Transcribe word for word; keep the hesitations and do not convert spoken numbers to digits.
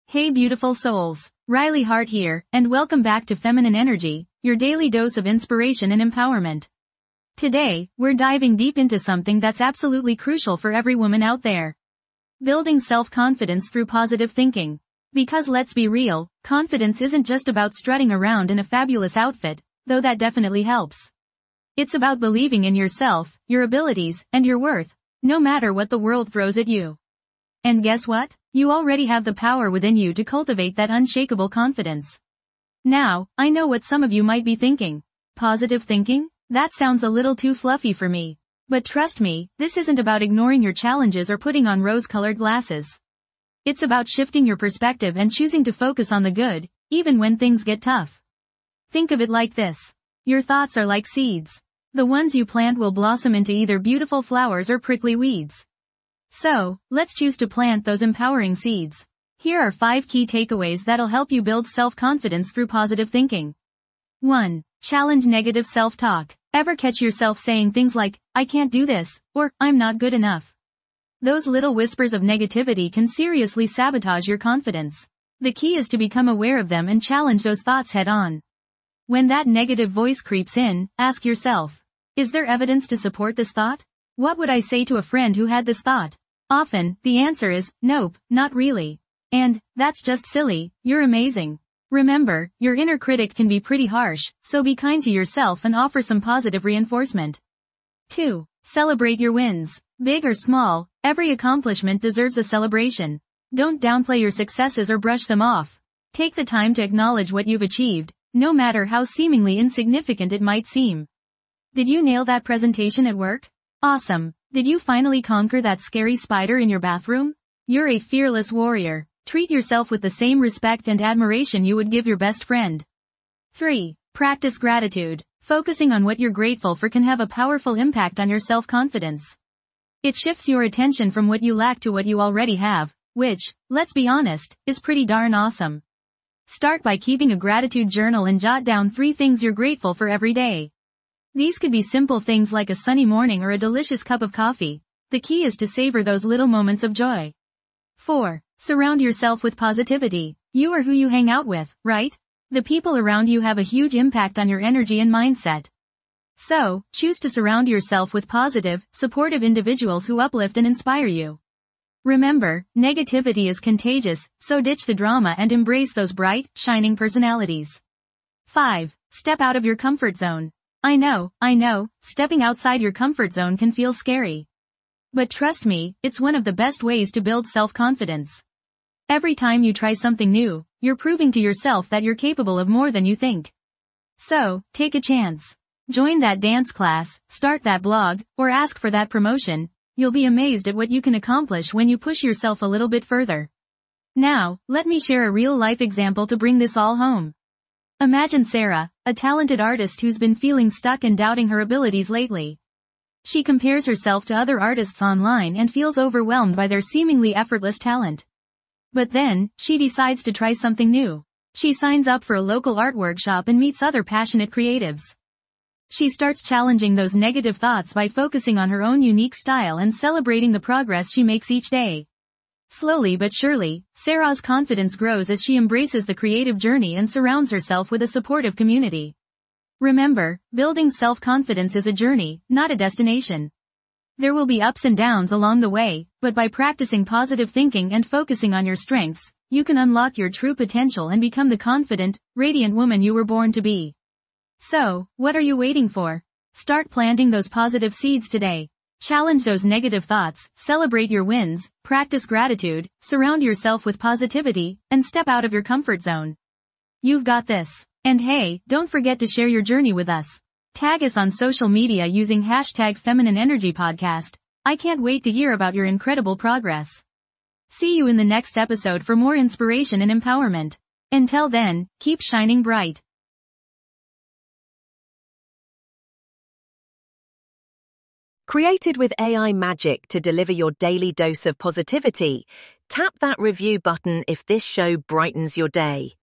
Hey beautiful souls, Riley Hart here, and welcome back to Feminine Energy, your daily dose of inspiration and empowerment. Today, we're diving deep into something that's absolutely crucial for every woman out there. Building self-confidence through positive thinking. Because let's be real, confidence isn't just about strutting around in a fabulous outfit, though that definitely helps. It's about believing in yourself, your abilities, and your worth, no matter what the world throws at you. And guess what? You already have the power within you to cultivate that unshakable confidence. Now, I know what some of you might be thinking. Positive thinking? That sounds a little too fluffy for me. But trust me, this isn't about ignoring your challenges or putting on rose-colored glasses. It's about shifting your perspective and choosing to focus on the good, even when things get tough. Think of it like this. Your thoughts are like seeds. The ones you plant will blossom into either beautiful flowers or prickly weeds. So, let's choose to plant those empowering seeds. Here are five key takeaways that'll help you build self-confidence through positive thinking. one. Challenge negative self-talk. Ever catch yourself saying things like, I can't do this, or, I'm not good enough? Those little whispers of negativity can seriously sabotage your confidence. The key is to become aware of them and challenge those thoughts head-on. When that negative voice creeps in, ask yourself, is there evidence to support this thought? What would I say to a friend who had this thought? Often, the answer is, nope, not really. And, that's just silly, you're amazing. Remember, your inner critic can be pretty harsh, so be kind to yourself and offer some positive reinforcement. two. Celebrate your wins. Big or small, every accomplishment deserves a celebration. Don't downplay your successes or brush them off. Take the time to acknowledge what you've achieved, no matter how seemingly insignificant it might seem. Did you nail that presentation at work? Awesome. Did you finally conquer that scary spider in your bathroom? You're a fearless warrior. Treat yourself with the same respect and admiration you would give your best friend. three. Practice gratitude. Focusing on what you're grateful for can have a powerful impact on your self-confidence. It shifts your attention from what you lack to what you already have, which, let's be honest, is pretty darn awesome. Start by keeping a gratitude journal and jot down three things you're grateful for every day. These could be simple things like a sunny morning or a delicious cup of coffee. The key is to savor those little moments of joy. four. Surround yourself with positivity. You are who you hang out with, right? The people around you have a huge impact on your energy and mindset. So, choose to surround yourself with positive, supportive individuals who uplift and inspire you. Remember, negativity is contagious, so ditch the drama and embrace those bright, shining personalities. five. Step out of your comfort zone. I know, I know, stepping outside your comfort zone can feel scary. But trust me, it's one of the best ways to build self-confidence. Every time you try something new, you're proving to yourself that you're capable of more than you think. So, take a chance. Join that dance class, start that blog, or ask for that promotion. You'll be amazed at what you can accomplish when you push yourself a little bit further. Now, let me share a real-life example to bring this all home. Imagine Sarah, a talented artist who's been feeling stuck and doubting her abilities lately. She compares herself to other artists online and feels overwhelmed by their seemingly effortless talent. But then, she decides to try something new. She signs up for a local art workshop and meets other passionate creatives. She starts challenging those negative thoughts by focusing on her own unique style and celebrating the progress she makes each day. Slowly but surely, Sarah's confidence grows as she embraces the creative journey and surrounds herself with a supportive community. Remember, building self-confidence is a journey, not a destination. There will be ups and downs along the way, but by practicing positive thinking and focusing on your strengths, you can unlock your true potential and become the confident, radiant woman you were born to be. So, what are you waiting for? Start planting those positive seeds today. Challenge those negative thoughts, celebrate your wins, practice gratitude, surround yourself with positivity, and step out of your comfort zone. You've got this. And hey, don't forget to share your journey with us. Tag us on social media using hashtag Feminine Energy Podcast. I can't wait to hear about your incredible progress. See you in the next episode for more inspiration and empowerment. Until then, keep shining bright. Created with A I magic to deliver your daily dose of positivity, tap that review button if this show brightens your day.